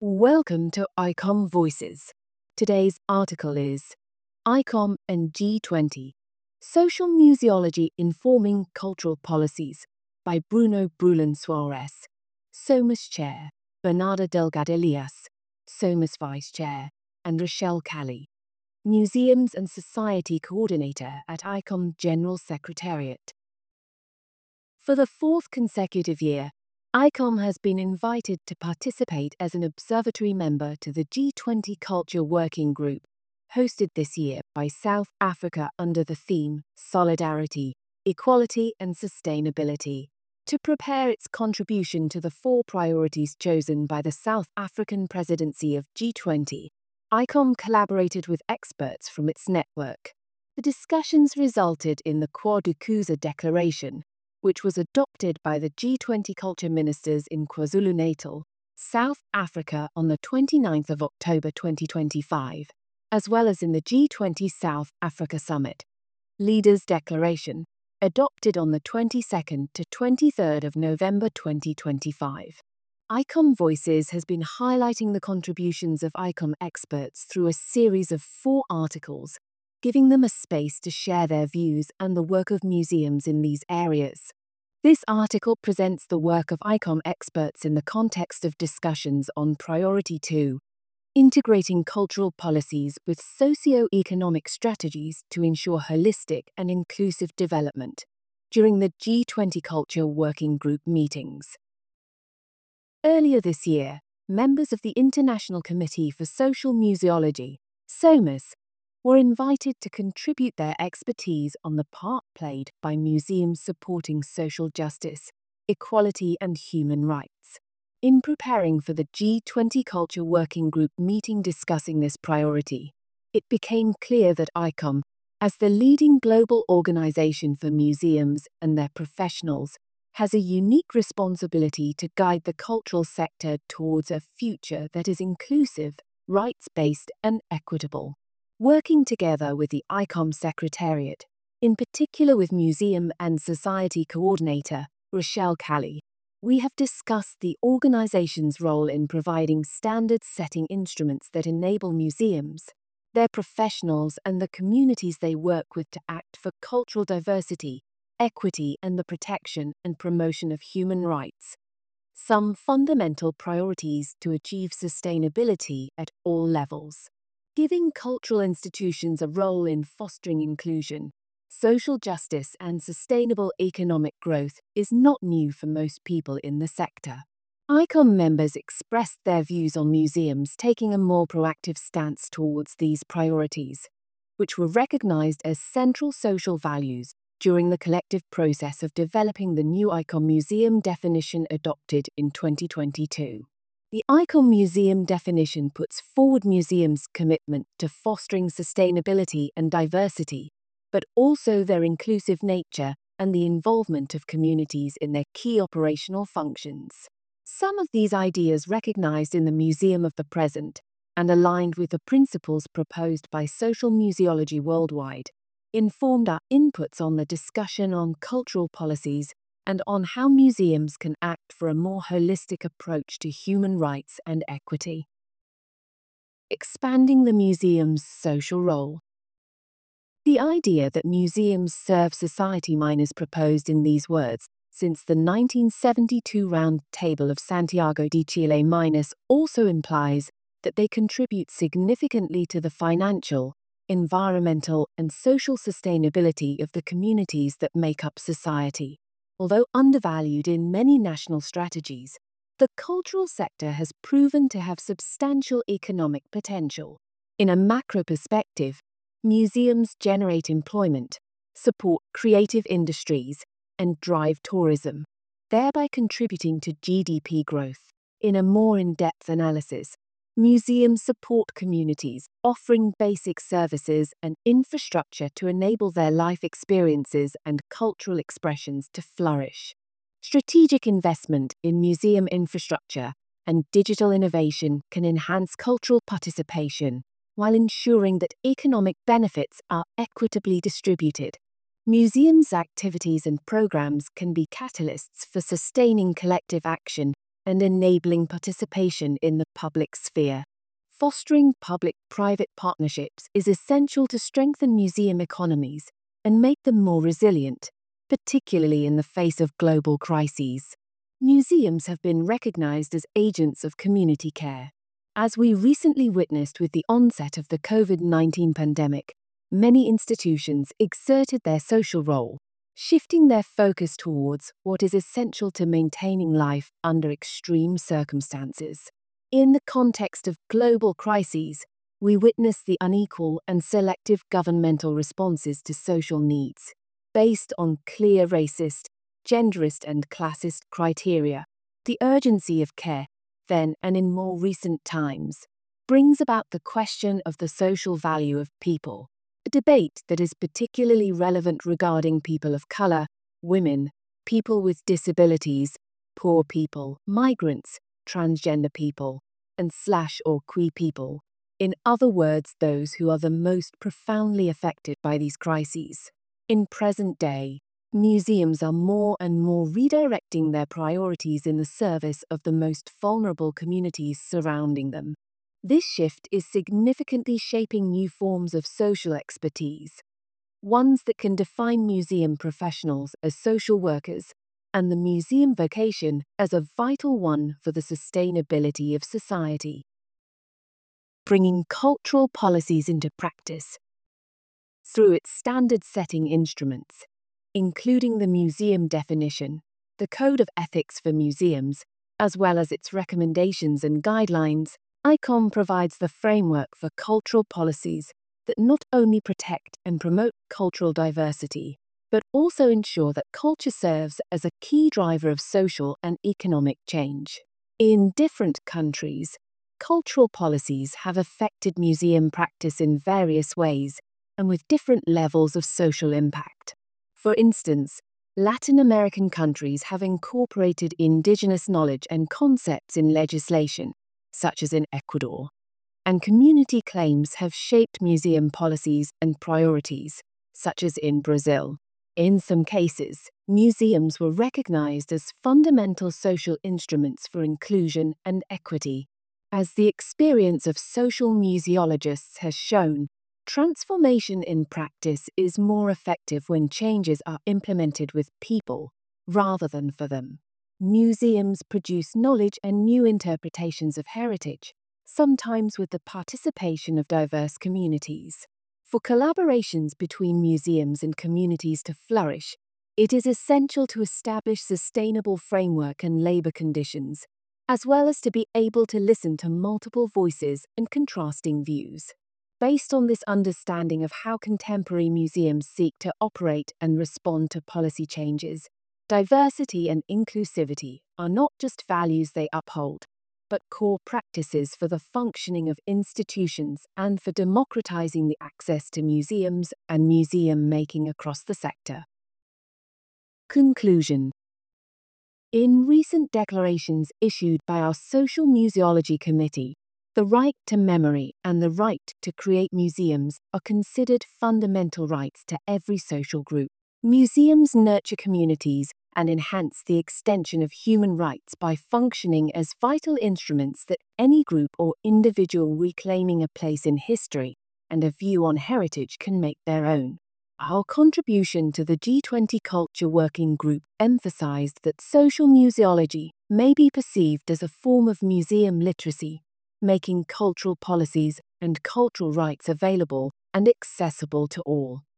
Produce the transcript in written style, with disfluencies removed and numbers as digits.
Welcome to ICOM Voices. Today's article is ICOM and G20 Social Museology Informing Cultural Policies by Bruno Brulin Suarez, SOMAS Chair, Bernarda Delgado-Elias, SOMAS Vice Chair, and Rochelle Cali, Museums and Society Coordinator at ICOM General Secretariat. For the fourth consecutive year, ICOM has been invited to participate as an observatory member to the G20 Culture Working Group, hosted this year by South Africa under the theme Solidarity, Equality and Sustainability, to prepare its contribution to the four priorities chosen by the South African presidency of G20. ICOM collaborated with experts from its network. The discussions resulted in the Kwadukhuza Declaration, which was adopted by the G20 culture ministers in KwaZulu-Natal, South Africa on the 29th of October 2025, as well as in the G20 South Africa Summit. Leaders' Declaration, adopted on the 22nd to 23rd of November 2025. ICOM Voices has been highlighting the contributions of ICOM experts through a series of 4 articles, giving them a space to share their views and the work of museums in these areas. This article presents the work of ICOM experts in the context of discussions on Priority 2, integrating cultural policies with socio-economic strategies to ensure holistic and inclusive development, during the G20 Culture Working Group meetings. Earlier this year, members of the International Committee for Social Museology, SOMAS, were invited to contribute their expertise on the part played by museums supporting social justice, equality and human rights. In preparing for the G20 Culture Working Group meeting discussing this priority, it became clear that ICOM, as the leading global organization for museums and their professionals, has a unique responsibility to guide the cultural sector towards a future that is inclusive, rights-based and equitable. Working together with the ICOM Secretariat, in particular with Museum and Society Coordinator Rochelle Cali, we have discussed the organization's role in providing standard-setting instruments that enable museums, their professionals and the communities they work with to act for cultural diversity, equity and the protection and promotion of human rights. Some fundamental priorities to achieve sustainability at all levels. Giving cultural institutions a role in fostering inclusion, social justice and sustainable economic growth is not new for most people in the sector. ICOM members expressed their views on museums taking a more proactive stance towards these priorities, which were recognized as central social values during the collective process of developing the new ICOM museum definition adopted in 2022. The ICOM museum definition puts forward museums' commitment to fostering sustainability and diversity, but also their inclusive nature and the involvement of communities in their key operational functions. Some of these ideas recognized in the Museum of the Present and aligned with the principles proposed by Social Museology Worldwide informed our inputs on the discussion on cultural policies and on how museums can act for a more holistic approach to human rights and equity. Expanding the museum's social role. The idea that museums serve society is proposed in these words since the 1972 Round Table of Santiago de Chile also implies that they contribute significantly to the financial, environmental and social sustainability of the communities that make up society. Although undervalued in many national strategies, the cultural sector has proven to have substantial economic potential. In a macro perspective, museums generate employment, support creative industries, and drive tourism, thereby contributing to GDP growth. In a more in-depth analysis, museums support communities, offering basic services and infrastructure to enable their life experiences and cultural expressions to flourish. Strategic investment in museum infrastructure and digital innovation can enhance cultural participation while ensuring that economic benefits are equitably distributed. Museums' activities and programs can be catalysts for sustaining collective action and enabling participation in the public sphere. Fostering public-private partnerships is essential to strengthen museum economies and make them more resilient, particularly in the face of global crises. Museums have been recognized as agents of community care. As we recently witnessed with the onset of the COVID-19 pandemic, many institutions exerted their social role, shifting their focus towards what is essential to maintaining life under extreme circumstances. In the context of global crises, we witness the unequal and selective governmental responses to social needs, based on clear racist, genderist and classist criteria. The urgency of care, then and in more recent times, brings about the question of the social value of people, a debate that is particularly relevant regarding people of color, women, people with disabilities, poor people, migrants, transgender people, and / queer people. In other words, those who are the most profoundly affected by these crises. In present day, museums are more and more redirecting their priorities in the service of the most vulnerable communities surrounding them. This shift is significantly shaping new forms of social expertise, ones that can define museum professionals as social workers and the museum vocation as a vital one for the sustainability of society. Bringing cultural policies into practice. Through its standard-setting instruments, including the museum definition, the Code of Ethics for Museums, as well as its recommendations and guidelines, ICOM provides the framework for cultural policies that not only protect and promote cultural diversity, but also ensure that culture serves as a key driver of social and economic change. In different countries, cultural policies have affected museum practice in various ways and with different levels of social impact. For instance, Latin American countries have incorporated indigenous knowledge and concepts in legislation, such as in Ecuador, and community claims have shaped museum policies and priorities, such as in Brazil. In some cases, museums were recognized as fundamental social instruments for inclusion and equity. As the experience of social museologists has shown, transformation in practice is more effective when changes are implemented with people rather than for them. Museums produce knowledge and new interpretations of heritage, sometimes with the participation of diverse communities. For collaborations between museums and communities to flourish, it is essential to establish sustainable framework and labor conditions, as well as to be able to listen to multiple voices and contrasting views. Based on this understanding of how contemporary museums seek to operate and respond to policy changes, diversity and inclusivity are not just values they uphold, but core practices for the functioning of institutions and for democratizing the access to museums and museum making across the sector. Conclusion. In recent declarations issued by our Social Museology Committee, the right to memory and the right to create museums are considered fundamental rights to every social group. Museums nurture communities and enhance the extension of human rights by functioning as vital instruments that any group or individual reclaiming a place in history and a view on heritage can make their own. Our contribution to the G20 Culture Working Group emphasized that social museology may be perceived as a form of museum literacy, making cultural policies and cultural rights available and accessible to all.